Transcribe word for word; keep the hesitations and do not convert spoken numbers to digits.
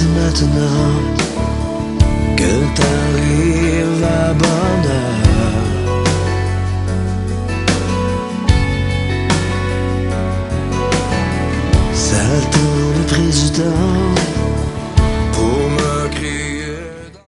c'est maintenant que t'arrives à bonne heure. Ça tourne pris du temps,